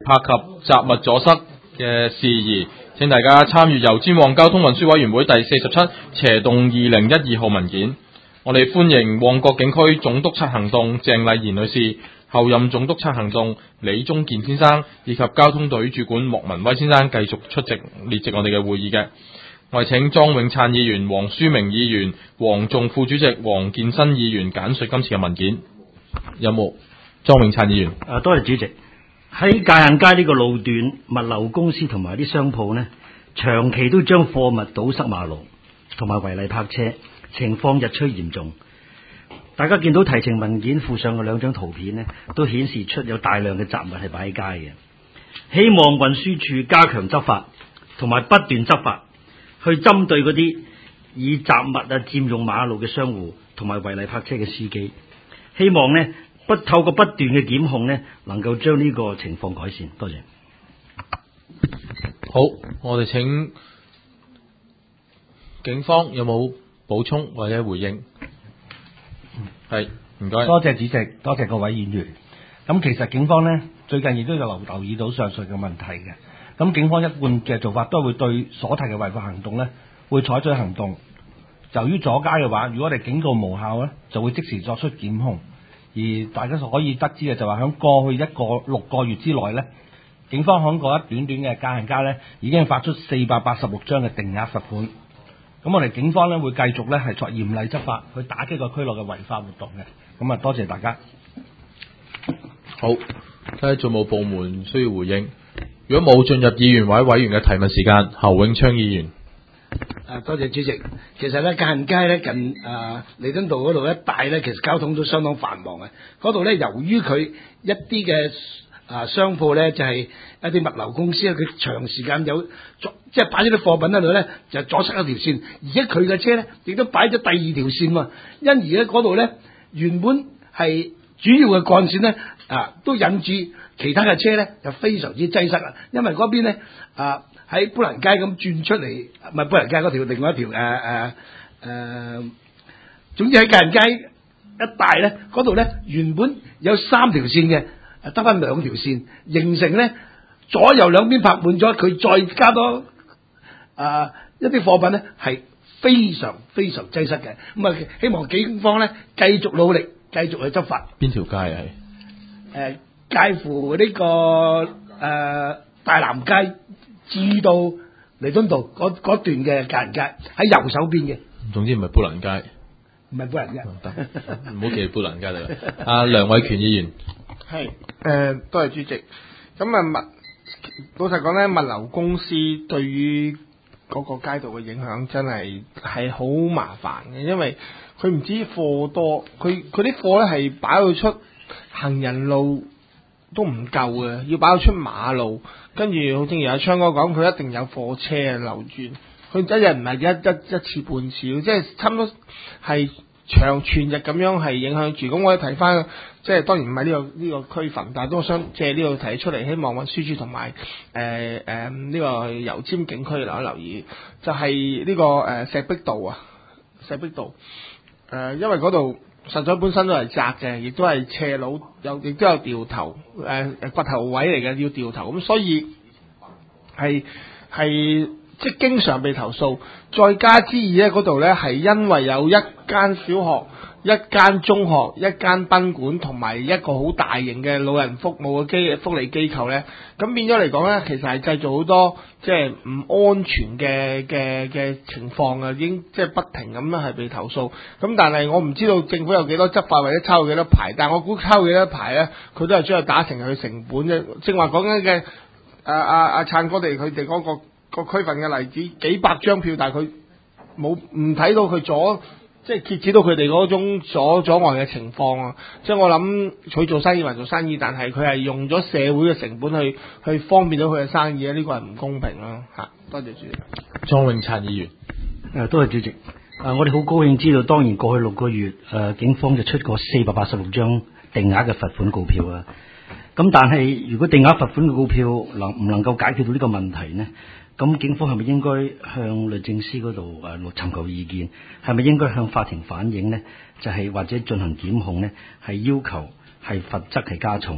拍及雜物阻塞嘅事宜，請大家參閱由尖旺交通運輸委員會第47/2012號文件。我哋歡迎旺角警區總督察行動鄭麗賢女士、候任總督察行動李宗健先生以及交通隊主管莫文威先生繼續出席列席我哋嘅會議嘅。我哋請莊永燦議員、黃書明議員、黃仲副主席、黃建新議員簡述今次嘅文件。有冇莊永燦議員？ 多謝主席。喺界限街呢個路段，物流公司同埋啲商鋪呢，長期都將貨物堵塞馬路，同埋違例泊車，情況日趨嚴重。大家見到提呈文件附上嘅兩張圖片呢，都顯示出有大量嘅雜物係擺喺街嘅。希望運輸署加強執法，同埋不斷執法，去針對嗰啲以雜物佔用馬路嘅商戶，同埋違例泊車嘅司機。希望呢透過不斷嘅檢控呢，能夠將呢個情況改善。多謝。 好，我哋請警方有冇補充或者回應？係，唔該。 多謝主席，多謝各位議員。咁其實警方呢，最近亦都有留意到上述嘅問題嘅。咁警方一貫嘅做法都會對所提嘅違法行動呢，會採取行動。由於阻街嘅話，如果我哋警告無效呢，就會即時作出檢控。而大家可以得知嘅就話，喺過去6個月之內呢，警方喺嗰一短短嘅界限街呢，已經發出486張嘅定額罰款。咁我哋警方呢，會繼續呢係作嚴厲執法，去打擊個區內嘅違法活動嘅。咁啊，多謝大家。 好，睇下仲冇部門需要回應。如果冇進入議員或者委員嘅提問時間，侯永昌議員。 多謝主席。其實咧，界限街咧近彌敦道嗰度一帶咧，其實交通都相當繁忙嘅。嗰度咧，由於佢一啲嘅商鋪咧，就係一啲物流公司咧，佢長時間即係擺咗啲貨品喺度咧，就阻塞一條線，而且佢嘅車咧，亦都擺咗第二條線喎。因而咧，嗰度咧原本係主要嘅幹線咧，都引住其他嘅車咧，就非常之擠塞啊。因為嗰邊咧喺砵蘭街咁轉出嚟，唔係砵蘭街嗰條，另外一條總之喺界限街一帶咧，嗰度咧原本有3條線嘅，得翻2條線，形成咧左右兩邊泊滿咗，佢再加多一啲貨品咧，係非常非常擠塞嘅。咁啊，希望警方咧繼續努力，繼續去執法。 邊條街係？ 介乎呢個大南街至到彌敦道嗰段嘅界限街，喺右手邊嘅。 總之唔係砵蘭街， 唔係砵蘭街。 得，唔好記砵蘭街嚟。阿梁偉權議員。 係，多謝主席。咁老實講咧，物流公司對於嗰個街道嘅影響真係好麻煩嘅，因為佢唔止貨多，佢啲貨咧係擺到出行人路都唔夠嘅，要擺到出馬路，跟住好正如阿昌哥講，佢一定有貨車流轉，佢一日唔係一次半次，即係差唔多係全日咁樣係影響住。咁我哋睇翻，即係當然唔係呢個區份，但係都想借呢度提出嚟，希望運輸署同埋呢個油尖警區留意，就係呢個石壁道啊，石壁道因為嗰度實在本身都係窄嘅，亦都係斜路，亦都有掉頭掘頭位嚟嘅，要掉頭，咁所以係即係經常被投訴。再加之二咧，嗰度咧係因為有一間小學、一間中學、一間賓館同埋一個好大型嘅老人服務嘅福利機構咧，咁變咗嚟講咧，其實係製造好多即係唔安全嘅情況啊，已經即係不停咁樣係被投訴。咁但係我唔知道政府有幾多執法或者抽幾多牌，但係我估抽幾多牌咧，佢都係將佢打成佢成本啫。正話講緊嘅阿燦哥哋佢哋嗰個區份嘅例子，幾百張票，但係佢唔睇到佢即係揭止到佢哋嗰種阻礙嘅情況啊！即係我諗佢做生意還做生意，但係佢係用咗社會嘅成本去方便到佢嘅生意咧，呢個係唔公平咯嚇！多謝主席。 莊永燦議員。 多謝主席。我哋好高興知道，當然過去6個月警方就出過486張定額嘅罰款告票啊。咁但係如果定額罰款嘅告票唔能夠解決到呢個問題呢？咁警方係咪應該向律政司嗰度尋求意見？係咪應該向法庭反映呢？就係或者進行檢控呢？係要求係罰則係加重。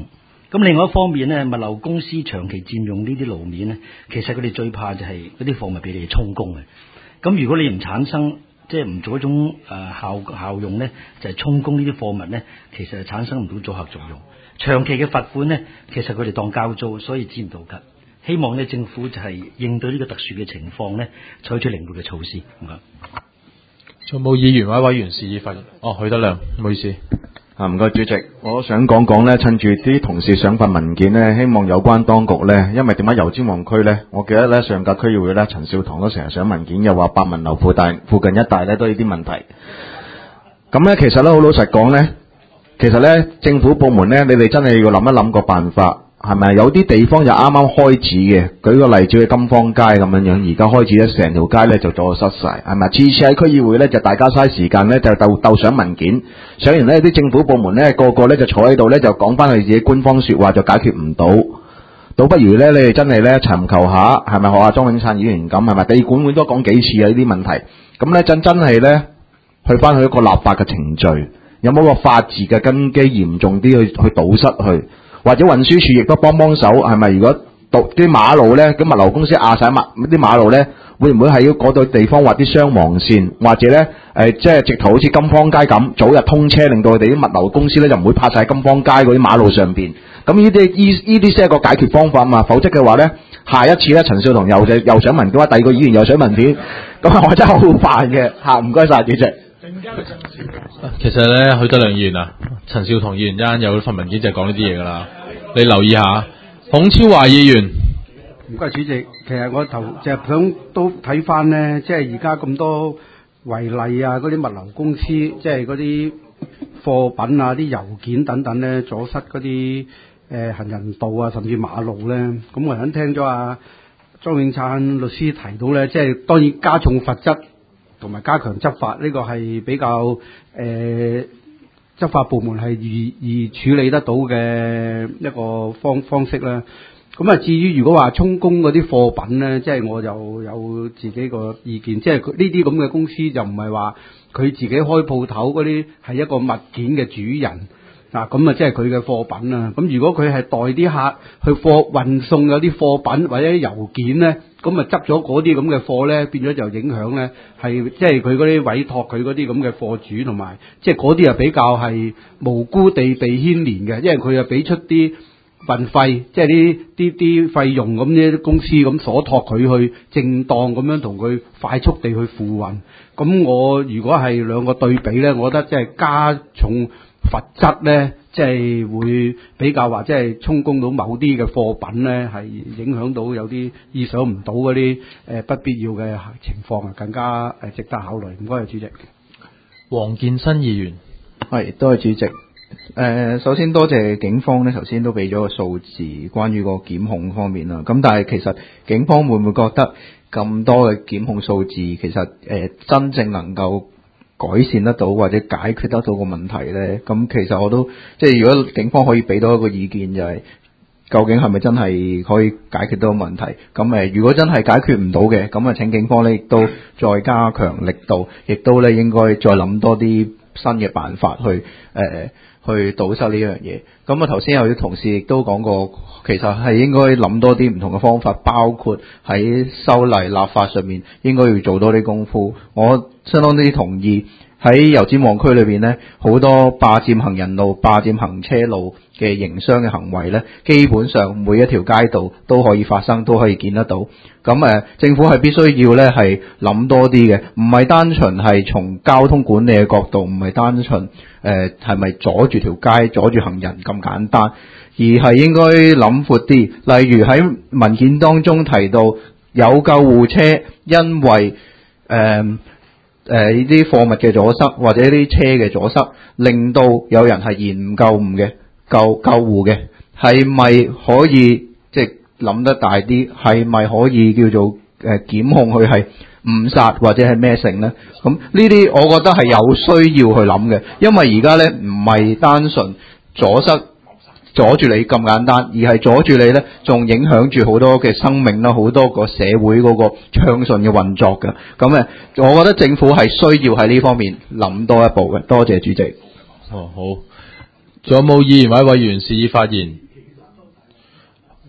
咁另外一方面咧，物流公司長期佔用呢啲路面咧，其實佢哋最怕就係嗰啲貨物俾你哋充公嘅。咁如果你唔產生即係唔做一種效用咧，就係充公呢啲貨物咧，其實係產生唔到阻嚇作用。長期嘅罰款咧，其實佢哋當交租，所以知唔到㗎。希望咧政府就係應對呢個特殊嘅情況咧，採取靈活嘅措施。 仲有冇議員或者委員示意發言？許德亮，唔好意思。 唔該主席，我想講講咧，趁住啲同事上份文件咧，希望有關當局咧，因為點解油尖旺區咧，我記得咧上屆區議會咧，陳少棠都成日上文件，又話百文樓附近一帶咧都有啲問題。咁咧其實咧好老實講咧，其實咧政府部門咧，你哋真係要諗一諗個辦法。係咪有啲地方就啱啱開始嘅？舉個例子，去金芳街咁樣樣，而家開始咧成條街咧就阻塞晒，係咪？次次喺區議會咧就大家嘥時間咧就鬥上文件，上完呢啲政府部門咧個個咧就坐喺度咧就講翻佢自己官方說話就解決唔到，倒不如咧你哋真係咧尋求下，係咪學下莊永燦議員咁，係咪？地管會都講幾次啊呢啲問題，咁咧真係咧去翻去一個立法嘅程序，有冇個法治嘅根基嚴重啲去堵塞去？或者運輸署亦都幫手，係咪？如果啲馬路咧，咁物流公司壓晒啲馬路咧，會唔會喺嗰度地方畫啲雙黃線，或者咧即係直頭好似金芳街咁，早日通車，令到佢哋啲物流公司咧就唔會泊晒喺金芳街嗰啲馬路上邊。咁呢啲先係個解決方法嘛。否則嘅話咧，下一次咧陳少棠又想文件，第二個議員又想文件，咁我真係好煩嘅嚇。唔該晒主席。 其實咧，許德亮議員啊，陳少棠議員一陣有份文件就係講呢啲嘢㗎啦，你留意下。孔超華議員， 唔該主席，其實我就想都睇翻呢，即係而家咁多違例啊，嗰啲物流公司，即係嗰啲貨品啊、啲郵件等等咧，阻塞嗰啲行人道啊，甚至馬路咧。咁我啱聽咗莊永燦律師提到咧，即係當然加重罰則同埋加強執法，呢個係比較執法部門係易處理得到嘅一個方式啦。咁啊，至於如果話充公嗰啲貨品咧，即係我就有自己個意見，即係呢啲咁嘅公司就唔係話佢自己開鋪頭嗰啲係一個物件嘅主人嗱，咁啊即係佢嘅貨品啊。咁如果佢係代啲客去運送有啲貨品或者郵件咧，咁啊執咗嗰啲咁嘅貨咧，變咗就影響咧係即係佢嗰啲委託佢嗰啲咁嘅貨主，同埋即係嗰啲啊比較係無辜地被牽連嘅，因為佢啊俾出啲運費，即係啲費用，咁呢啲公司咁所託佢去正當咁樣同佢快速地去付運。咁我如果係兩個對比咧，我覺得即係加重罰則咧，即係會比較話即係充公到某啲嘅貨品咧，係影響到有啲意想唔到嗰啲不必要嘅情況啊，更加值得考慮。唔該，主席。 黃建新議員， 係，多謝主席。首先多謝警方咧，頭先都俾咗個數字關於個檢控方面啦。咁但係其實警方會唔會覺得咁多嘅檢控數字，其實真正能夠改善得到或者解決得到個問題咧？咁其實我都即係如果警方可以俾到一個意見，就係究竟係咪真係可以解決到個問題？咁如果真係解決唔到嘅，咁請警方咧亦都再加強力度，亦都咧應該再諗多啲新嘅辦法去堵塞呢樣嘢。咁啊頭先有啲同事亦都講過，其實係應該諗多啲唔同嘅方法，包括喺修例立法上面應該要做多啲功夫。我相當之同意喺油尖旺區裏邊呢，好多霸佔行人路、霸佔行車路嘅營商嘅行為呢，基本上每一條街道都可以發生，都可以見得到。咁政府係必須要呢係諗多啲嘅，唔係單純係從交通管理嘅角度，唔係單純係咪阻住條街、阻住行人咁簡單，而係應該諗闊啲。例如喺文件當中提到有救護車因為呢啲貨物嘅阻塞或者啲車嘅阻塞，令到有人係延誤救護嘅救護嘅，係咪可以即係諗得大啲？係咪可以叫做檢控佢係誤殺或者係咩性呢？咁呢啲我覺得係有需要去諗嘅，因為而家呢唔係單純阻住你咁簡單，而係阻住你呢，仲影響住好多嘅生命啦，好多個社會嗰個暢順嘅運作嘅。咁我覺得政府係需要喺呢方面諗多一步嘅。多謝主席。 好。仲有冇議員或者委員示意發言？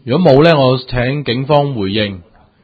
如果冇呢，我請警方回應。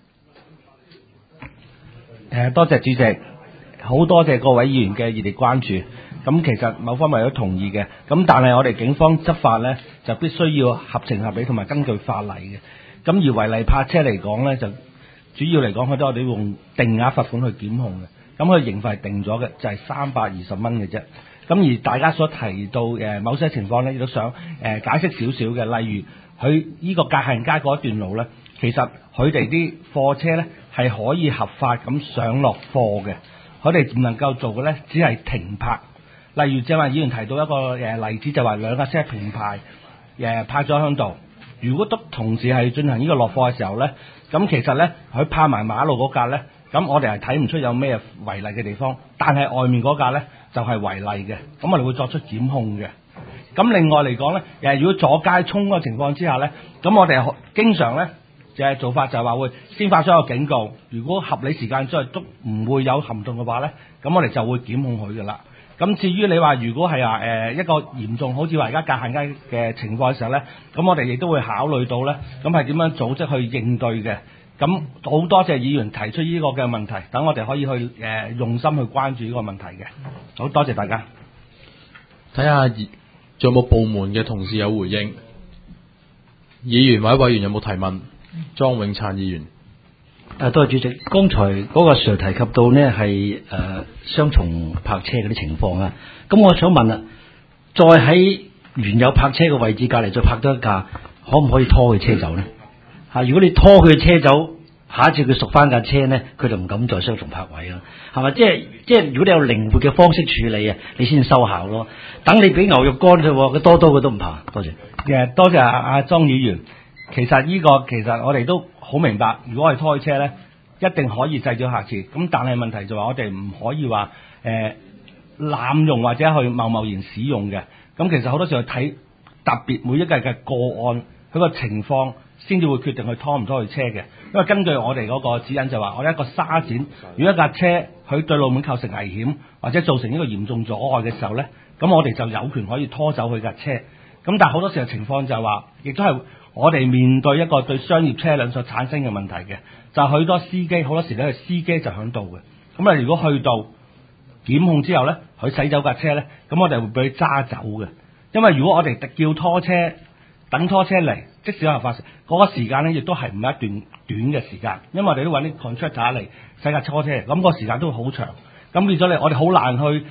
多謝主席，好多謝各位議員嘅熱烈關注。咁其實某方面都同意嘅，咁但係我哋警方執法呢，就必須要合情合理同埋根據法例嘅。咁而違例泊車嚟講呢，就主要嚟講，佢都我哋用定額罰款去檢控嘅。咁佢刑罰係定咗嘅，就係320蚊嘅啫。咁而大家所提到某些情況呢，亦都想解釋少少嘅，例如佢呢個界限街嗰一段路呢，其實佢哋啲貨車呢係可以合法咁上落貨嘅，佢哋唔能夠做嘅呢，只係停泊。例如正話議員提到一個例子，就話兩架車平排泊咗喺度，如果都同時係進行呢個落貨嘅時候呢，咁其實呢，佢泊埋馬路嗰架呢，咁我哋係睇唔出有咩違例嘅地方，但係外面嗰架呢，就係違例嘅，咁我哋會作出檢控嘅。咁另外嚟講呢，如果阻街衝嘅情況之下呢，咁我哋經常呢，做法就係話會先發出一個警告，如果合理時間之內都唔會有行動嘅話呢，咁我哋就會檢控佢噶啦。咁至於你話如果係一個嚴重，好似話而家界限街嘅情況嘅時候呢，咁我哋亦都會考慮到呢，咁係點樣組織去應對嘅。咁好多謝議員提出呢個嘅問題，等我哋可以去用心去關注呢個問題嘅。好多謝大家。 睇下仲有冇部門嘅同事有回應？議員或者委員有冇提問？莊永燦議員。 多謝主席。剛才嗰個 Sir 提及到呢係雙重泊車嗰啲情況啊。咁我想問啦，再喺原有泊車嘅位置隔離再泊多一架，可唔可以拖佢車走呢？如果你拖佢車走，下一次佢贖翻架車呢，佢就唔敢再雙重泊位啦，係咪？即係如果你有靈活嘅方式處理啊，你先收效咯。等你俾牛肉乾佢多佢都唔怕。多謝。 多謝阿莊議員。其實我哋都好明白，如果係拖車呢，一定可以制止下次。咁但係問題就話我哋唔可以話濫用或者去貿然使用嘅。咁其實好多時候睇特別每一個嘅個案，佢個情況先至會決定去拖唔拖佢車嘅。因為根據我哋嗰個指引就話，我哋一個沙展，如果一架車佢對路面構成危險或者造成一個嚴重阻礙嘅時候呢，咁我哋就有權可以拖走佢架車。咁但係好多時候情況就係話，亦都係我哋面對一個對商業車輛所產生嘅問題嘅，就係許多司機好多時咧，司機就響度嘅。咁啊，如果去到檢控之後呢，佢駛走架車呢，咁我哋會俾佢揸走嘅。因為如果我哋叫拖車，等拖車嚟，即使有合法嗰個時間呢，亦都係唔係一段短嘅時間，因為我哋都揾啲 contractor 嚟駛架拖車，咁個時間都會好長。咁變咗我哋好難去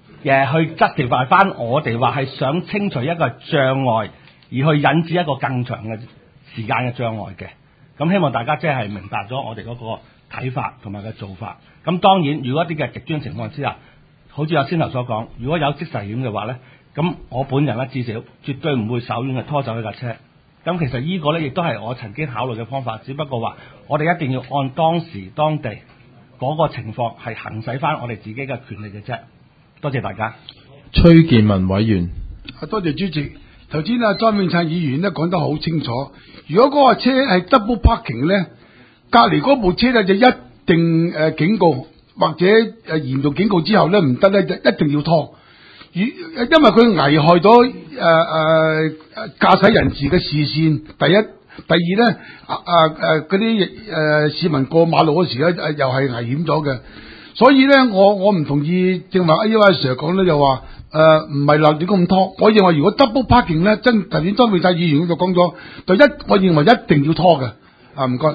justify翻我哋話係想清除一個障礙，而去引致一個更長嘅時間嘅障礙嘅。咁希望大家即係明白咗我哋嗰個睇法同埋個做法。咁當然，如果一啲嘅極端情況之下，好似我先頭所講，如果有即時險嘅話呢，咁我本人呢，至少絕對唔會手軟去拖走呢架車。咁其實呢個呢，亦都係我曾經考慮嘅方法，只不過話我哋一定要按當時當地嗰個情況係行使翻我哋自己嘅權利嘅啫。多謝大家。 崔健民委員。 多謝主席。頭先莊永燦議員咧講得好清楚，如果嗰個車係 double parking 咧，隔離嗰部車咧就一定警告或者嚴重警告之後咧唔得咧，就一定要拖。因為佢危害到駕駛人士嘅視線，第一。第二咧，嗰啲市民過馬路嗰時咧，又係危險咗嘅。所以咧，我唔同意正話呢位 Sir 講咧，就話唔係鬧點咁拖。我認為如果 double parking 咧，頭先莊永燦議員就講咗，我認為一定要拖嘅。唔該，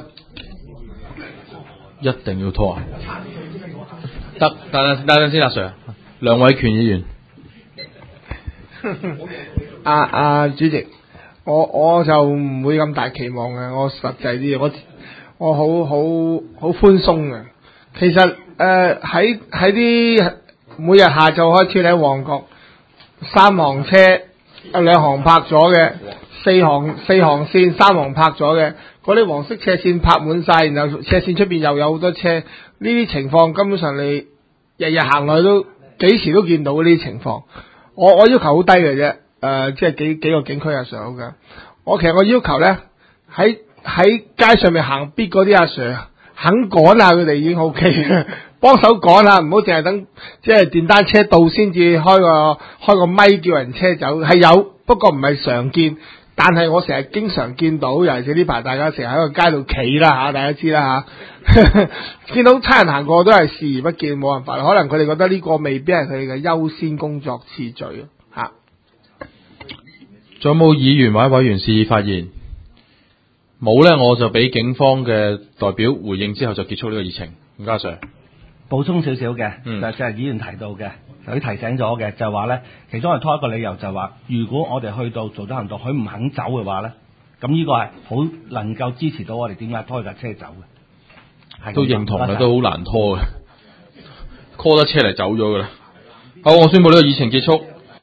一定要拖啊！得，等陣先，阿 Sir， 梁偉權議員。 主席。我就唔會咁大期望嘅，我實際啲嘢，我好寬鬆嘅。其實喺啲每日下晝開始喺旺角3行車有2行泊咗嘅，4行線3行泊咗嘅，嗰啲黃色車線泊滿晒，然後車線出邊又有好多車，呢啲情況根本上你日日行落去都幾時都見到呢啲情況。我要求好低嘅啫。即係幾個警區阿 Sir 好嘅，其實我要求咧喺街上面行必嗰啲阿 Sir 肯趕下佢哋已經 OK 嘅，幫手趕下，唔好淨係等即係電單車到先至開個咪叫人車走，係有，不過唔係常見。 但係我成日經常見到，尤其是呢排大家成日喺個街度企啦嚇，大家知啦嚇，見到差人行過都係視而不見，冇辦法，可能佢哋覺得呢個未必係佢哋嘅優先工作次序嚇。 仲有冇議員或者委員示意發言？冇咧，我就俾警方嘅代表回應之後就結束呢個議程。吳家 Sir， 補充少少嘅，就係議員提到嘅，佢提醒咗嘅，就係話咧，其中係拖一個理由就係話，如果我哋去到做咗行動，佢唔肯走嘅話咧，咁呢個係好能夠支持到我哋點解拖架車走嘅。 都認同嘅，都好難拖嘅，call 得車嚟走咗噶啦。好，我宣布呢個議程結束。